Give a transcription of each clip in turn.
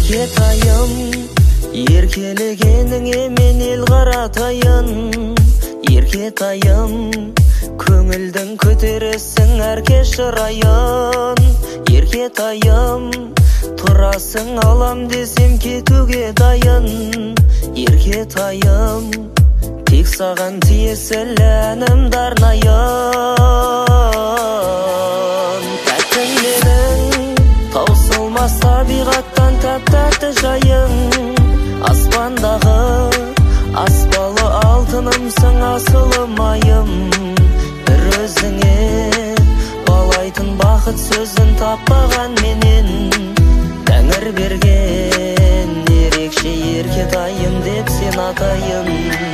еркетайым, еркелегеніңе мен ел қаратайын. Еркетайым, көңілдің көтересің әрке шырайын. Еркетайым, тұрасың алам десем кетуге дайын. Еркетайым, тек саған тиесілі әнім дарнайын. Тәттің менің таусылмас табиғаттан тәп-тәтті жайың. Аспандағы аспалы алтынымсың асылым айым. Бір өзіңе балайтын бақыт сөзін таппаған менен. Тәңір берген ерекше еркетайым деп сен атайын.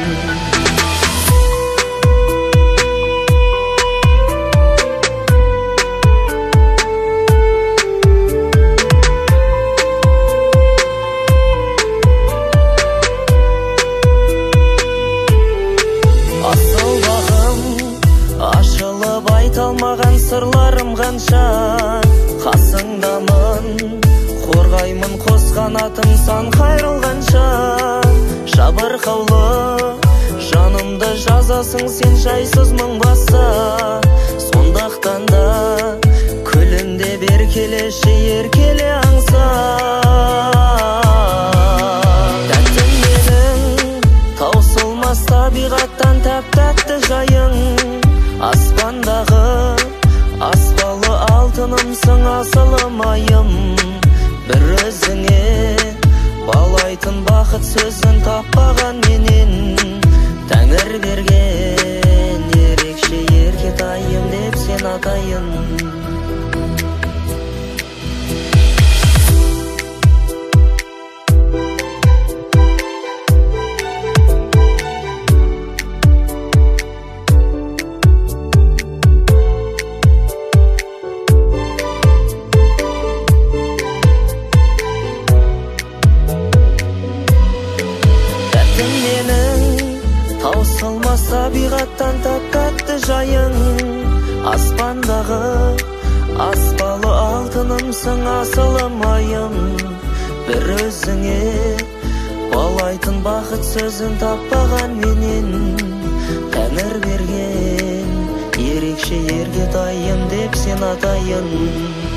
Ашылып айталмаған сырларым қанша, қасыңдамын, қорғаймын қос қанатым сан қайрылғанша. Жабырқаулы жанымды жазасың сен жайсыз мұң баса. Сондықтан да күлімдеп еркелеші еркеле аңсап. Тәттім менің таусылмас табиғаттан тәп-тәтті жайың. Аспандағы аспалы алтынымсың асылым айым. Бір өзіңе балайтын бақыт сөзін таппаған менен. Тәңір берген ерекше еркетайым деп сен атайын. Таусылмас табиғаттан тәп-тәтті жайың. Аспандағы аспалы алтынымсың асылым айым. Бір өзіңе балайтын бақыт сөзін таппаған менен. Тәңір берген ерекше еркетайым деп сен атайын.